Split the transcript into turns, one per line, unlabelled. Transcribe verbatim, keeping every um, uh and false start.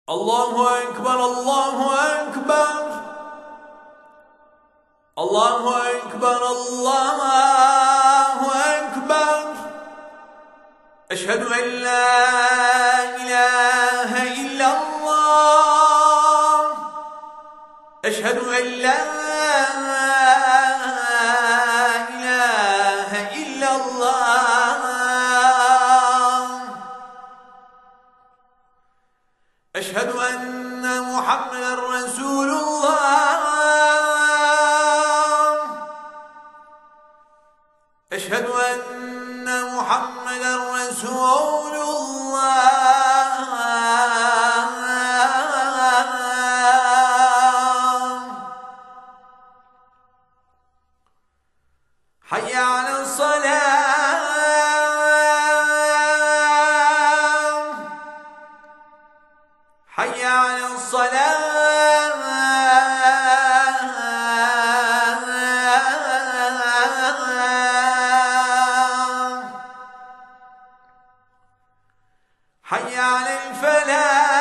الله أكبر الله أكبر الله أكبر الله أكبر. أشهد أن لا إله إلا الله. أشهد أن لا إله إلا الله. أشهد أن محمدا رسول الله. أشهد أن محمدا رسول الله. حي على الصلاة. حي على الصلاة. حي على الفلاح.